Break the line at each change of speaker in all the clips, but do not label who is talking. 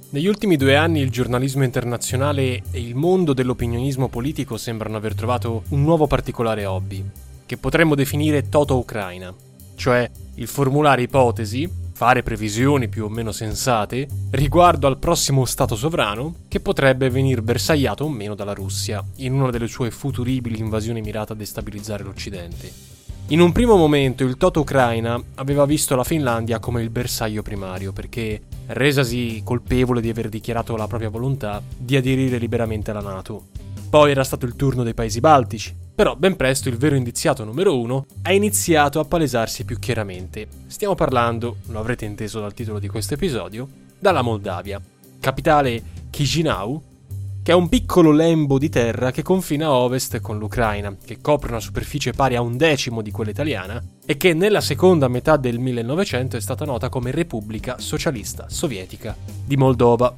Negli ultimi 2 anni il giornalismo internazionale e il mondo dell'opinionismo politico sembrano aver trovato un nuovo particolare hobby, che potremmo definire Toto-Ucraina, cioè il formulare ipotesi, fare previsioni più o meno sensate riguardo al prossimo stato sovrano che potrebbe venir bersagliato o meno dalla Russia in una delle sue futuribili invasioni mirate a destabilizzare l'Occidente. In un primo momento il Toto-Ucraina aveva visto la Finlandia come il bersaglio primario perché, resasi colpevole di aver dichiarato la propria volontà di aderire liberamente alla NATO. Poi era stato il turno dei paesi baltici, però ben presto il vero indiziato numero 1 ha iniziato a palesarsi più chiaramente. Stiamo parlando, lo avrete inteso dal titolo di questo episodio, dalla Moldavia, capitale Chisinau, che è un piccolo lembo di terra che confina a ovest con l'Ucraina, che copre una superficie pari a 1/10 di quella italiana e che nella seconda metà del 1900 è stata nota come Repubblica Socialista Sovietica di Moldova.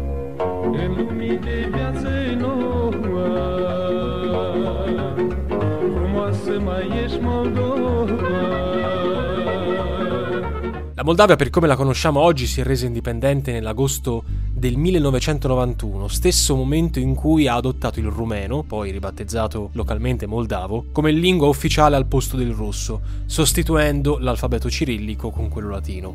La Moldavia, per come la conosciamo oggi, si è resa indipendente nell'agosto del 1991, stesso momento in cui ha adottato il rumeno, poi ribattezzato localmente moldavo, come lingua ufficiale al posto del russo, sostituendo l'alfabeto cirillico con quello latino.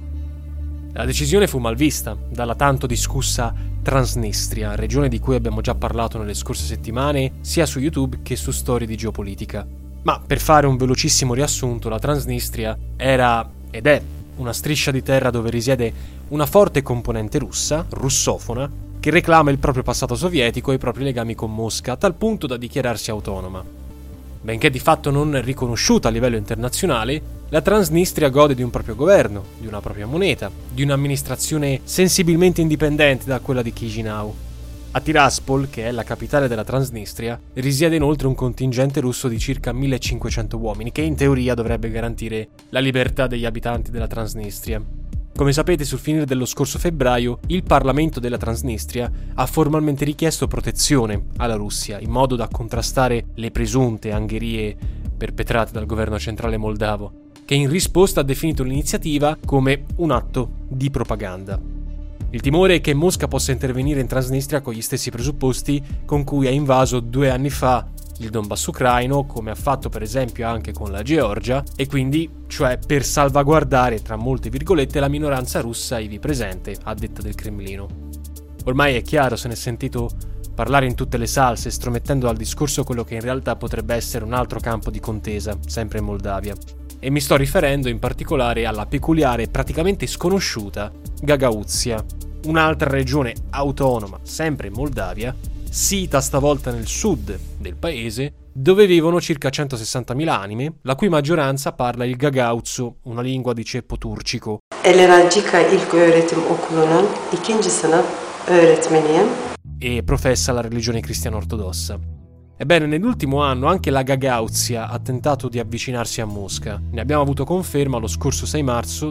La decisione fu mal vista dalla tanto discussa Transnistria, regione di cui abbiamo già parlato nelle scorse settimane, sia su YouTube che su Storie di Geopolitica. Ma per fare un velocissimo riassunto, la Transnistria era ed è una striscia di terra dove risiede una forte componente russa, russofona, che reclama il proprio passato sovietico e i propri legami con Mosca, a tal punto da dichiararsi autonoma. Benché di fatto non riconosciuta a livello internazionale, la Transnistria gode di un proprio governo, di una propria moneta, di un'amministrazione sensibilmente indipendente da quella di Chisinau. A Tiraspol, che è la capitale della Transnistria, risiede inoltre un contingente russo di circa 1500 uomini, che in teoria dovrebbe garantire la libertà degli abitanti della Transnistria. Come sapete, sul finire dello scorso febbraio, il Parlamento della Transnistria ha formalmente richiesto protezione alla Russia, in modo da contrastare le presunte angherie perpetrate dal governo centrale moldavo, che in risposta ha definito l'iniziativa come un atto di propaganda. Il timore è che Mosca possa intervenire in Transnistria con gli stessi presupposti con cui ha invaso 2 anni fa il Donbass ucraino, come ha fatto per esempio anche con la Georgia, e quindi, cioè per salvaguardare, tra molte virgolette, la minoranza russa ivi presente, a detta del Cremlino. Ormai è chiaro, se ne è sentito parlare in tutte le salse, stromettendo al discorso quello che in realtà potrebbe essere un altro campo di contesa, sempre in Moldavia. E mi sto riferendo in particolare alla peculiare e praticamente sconosciuta Gagauzia, un'altra regione autonoma, sempre in Moldavia, sita stavolta nel sud del paese, dove vivono circa 160.000 anime, la cui maggioranza parla il Gagauzzo, una lingua di ceppo turcico.
Eleracika İlk Öğretim Okulu'nun 2. sınıf öğretmeniyim.
E professa la religione cristiana ortodossa. Ebbene, nell'ultimo anno anche la Gagauzia ha tentato di avvicinarsi a Mosca. Ne abbiamo avuto conferma lo scorso 6 marzo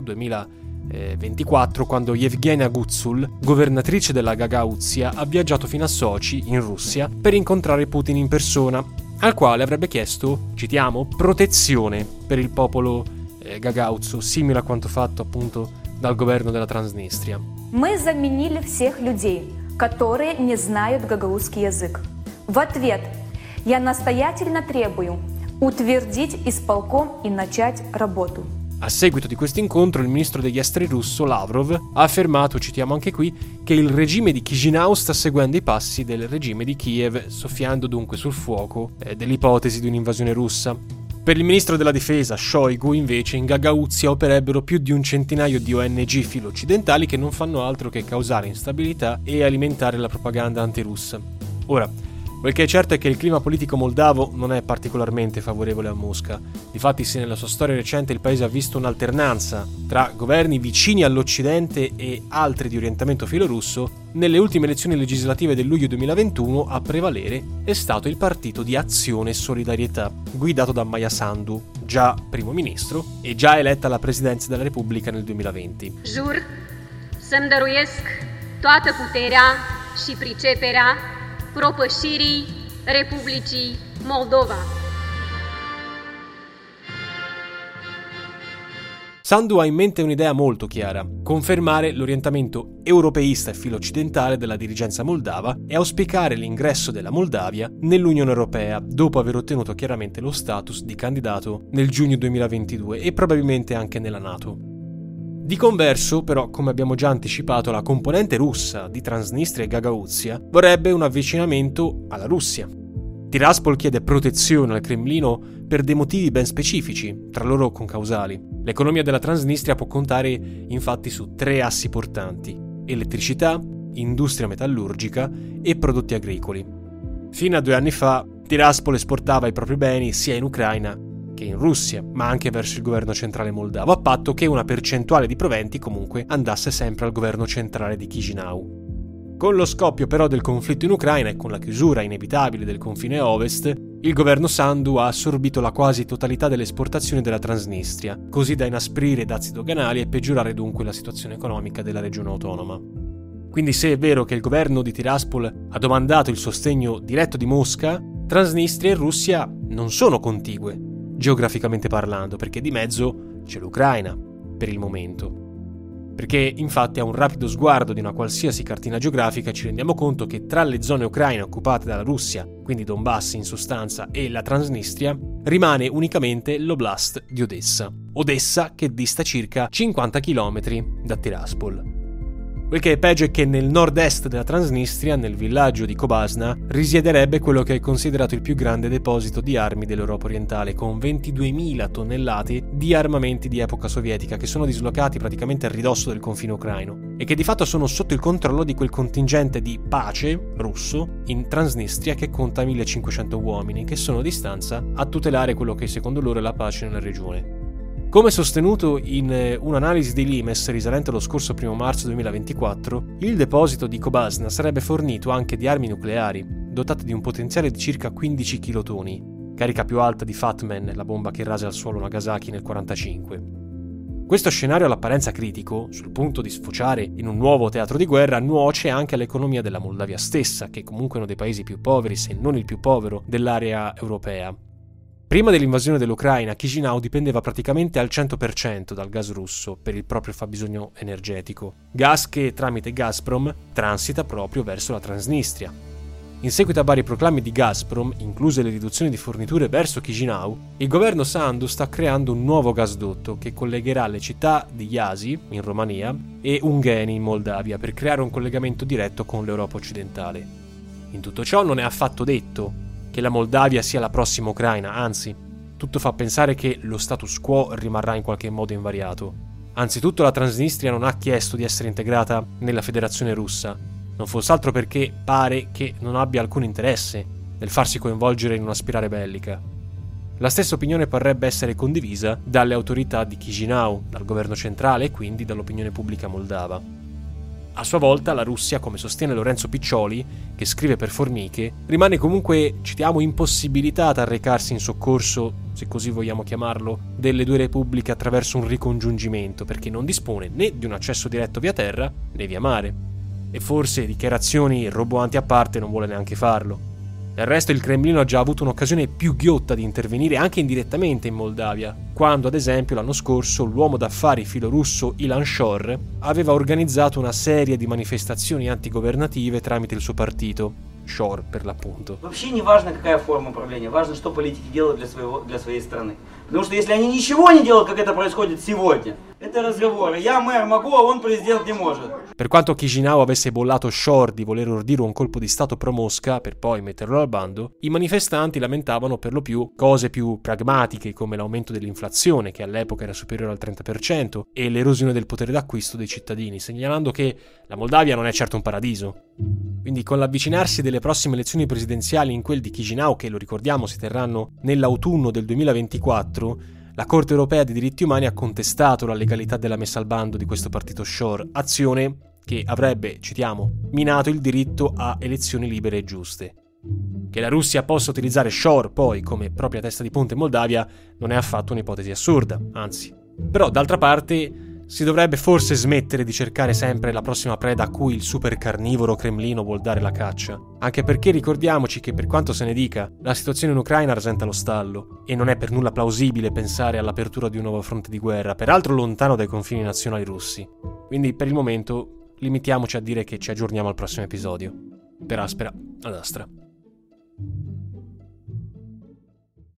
2024, quando Yevgenia Gutsul, governatrice della Gagauzia, ha viaggiato fino a Sochi, in Russia, per incontrare Putin in persona, al quale avrebbe chiesto, citiamo, protezione per il popolo Gagauzzo, simile a quanto fatto appunto dal governo della Transnistria.
Мы заменили всех людей, которые не знают гагаузский язык. В ответ я настоятельно требую утвердить исполком и начать работу.
A seguito di questo incontro, il ministro degli esteri russo, Lavrov, ha affermato, citiamo anche qui, che il regime di Chisinau sta seguendo i passi del regime di Kiev, soffiando dunque sul fuoco dell'ipotesi di un'invasione russa. Per il ministro della difesa, Shoigu, invece, in Gagauzia operebbero più di un centinaio di ONG filo-occidentali che non fanno altro che causare instabilità e alimentare la propaganda antirussa. Ora, quel che è certo è che il clima politico moldavo non è particolarmente favorevole a Mosca. Difatti, se nella sua storia recente il paese ha visto un'alternanza tra governi vicini all'Occidente e altri di orientamento filorusso, nelle ultime elezioni legislative del luglio 2021 a prevalere è stato il partito di Azione e Solidarietà, guidato da Maia Sandu, già primo ministro e già eletta alla presidenza della Repubblica nel 2020.
Jur să-mi dăruiesc toată puterea și priceperea propășirii Republicii Moldova.
Sandu ha in mente un'idea molto chiara: confermare l'orientamento europeista e filo-occidentale della dirigenza moldava e auspicare l'ingresso della Moldavia nell'Unione Europea, dopo aver ottenuto chiaramente lo status di candidato nel giugno 2022 e probabilmente anche nella NATO. Di converso, però, come abbiamo già anticipato, la componente russa di Transnistria e Gagauzia vorrebbe un avvicinamento alla Russia. Tiraspol chiede protezione al Cremlino per dei motivi ben specifici, tra loro concausali. L'economia della Transnistria può contare infatti su 3 assi portanti: elettricità, industria metallurgica e prodotti agricoli. Fino a 2 anni fa, Tiraspol esportava i propri beni sia in Ucraina che in Russia, ma anche verso il governo centrale moldavo, a patto che una percentuale di proventi comunque andasse sempre al governo centrale di Chisinau. Con lo scoppio però del conflitto in Ucraina e con la chiusura inevitabile del confine ovest, il governo Sandu ha assorbito la quasi totalità delle esportazioni della Transnistria, così da inasprire i dazi doganali e peggiorare dunque la situazione economica della regione autonoma. Quindi, se è vero che il governo di Tiraspol ha domandato il sostegno diretto di Mosca, Transnistria e Russia non sono contigue, geograficamente parlando, perché di mezzo c'è l'Ucraina, per il momento. Perché infatti a un rapido sguardo di una qualsiasi cartina geografica ci rendiamo conto che tra le zone ucraine occupate dalla Russia, quindi Donbass in sostanza, e la Transnistria, rimane unicamente l'oblast di Odessa. Odessa che dista circa 50 km da Tiraspol. Quel che è peggio è che nel nord-est della Transnistria, nel villaggio di Kobazna, risiederebbe quello che è considerato il più grande deposito di armi dell'Europa orientale, con 22.000 tonnellate di armamenti di epoca sovietica che sono dislocati praticamente a ridosso del confine ucraino e che di fatto sono sotto il controllo di quel contingente di pace russo in Transnistria che conta 1.500 uomini che sono a distanza a tutelare quello che secondo loro è la pace nella regione. Come sostenuto in un'analisi di Limes risalente allo scorso 1 marzo 2024, il deposito di Kobazna sarebbe fornito anche di armi nucleari, dotate di un potenziale di circa 15 kilotoni, carica più alta di Fatman, la bomba che rase al suolo Nagasaki nel 1945. Questo scenario all'apparenza critico, sul punto di sfociare in un nuovo teatro di guerra, nuoce anche all'economia della Moldavia stessa, che comunque è uno dei paesi più poveri, se non il più povero, dell'area europea. Prima dell'invasione dell'Ucraina, Chisinau dipendeva praticamente al 100% dal gas russo per il proprio fabbisogno energetico, gas che tramite Gazprom transita proprio verso la Transnistria. In seguito a vari proclami di Gazprom, incluse le riduzioni di forniture verso Chisinau, il governo Sandu sta creando un nuovo gasdotto che collegherà le città di Iasi, in Romania, e Ungheni, in Moldavia, per creare un collegamento diretto con l'Europa occidentale. In tutto ciò non è affatto detto che la Moldavia sia la prossima Ucraina, anzi, tutto fa pensare che lo status quo rimarrà in qualche modo invariato. Anzitutto la Transnistria non ha chiesto di essere integrata nella Federazione Russa, non fosse altro perché pare che non abbia alcun interesse nel farsi coinvolgere in una spirale bellica. La stessa opinione parrebbe essere condivisa dalle autorità di Chisinau, dal governo centrale e quindi dall'opinione pubblica moldava. A sua volta la Russia, come sostiene Lorenzo Piccioli, che scrive per Formiche, rimane comunque, citiamo, impossibilitata a recarsi in soccorso, se così vogliamo chiamarlo, delle due repubbliche attraverso un ricongiungimento, perché non dispone né di un accesso diretto via terra né via mare. E forse, dichiarazioni roboanti a parte, non vuole neanche farlo. Del resto il Cremlino ha già avuto un'occasione più ghiotta di intervenire anche indirettamente in Moldavia, quando ad esempio l'anno scorso l'uomo d'affari filorusso Ilan Shor aveva organizzato una serie di manifestazioni antigovernative tramite il suo partito, Shor per l'appunto.
Вообще не важно, какая форма управления, важно, что политики делают для своей страны. Потому что если они ничего не делают, как это происходит сегодня, это разговоры. Я мэр могу, а он президент не может.
Per quanto Chisinau avesse bollato Shor di voler ordire un colpo di stato pro-Mosca per poi metterlo al bando, i manifestanti lamentavano per lo più cose più pragmatiche come l'aumento dell'inflazione, che all'epoca era superiore al 30%, e l'erosione del potere d'acquisto dei cittadini, segnalando che la Moldavia non è certo un paradiso. Quindi con l'avvicinarsi delle prossime elezioni presidenziali in quel di Chisinau, che lo ricordiamo si terranno nell'autunno del 2024, la Corte europea dei diritti umani ha contestato la legalità della messa al bando di questo partito Shor, azione che avrebbe, citiamo, minato il diritto a elezioni libere e giuste. Che la Russia possa utilizzare Shor poi come propria testa di ponte in Moldavia non è affatto un'ipotesi assurda, anzi. Però d'altra parte Si dovrebbe forse smettere di cercare sempre la prossima preda a cui il super carnivoro Cremlino vuol dare la caccia. Anche perché ricordiamoci che, per quanto se ne dica, la situazione in Ucraina rasenta lo stallo e non è per nulla plausibile pensare all'apertura di un nuovo fronte di guerra, peraltro lontano dai confini nazionali russi. Quindi per il momento limitiamoci a dire che ci aggiorniamo al prossimo episodio. Per Aspera ad Astra.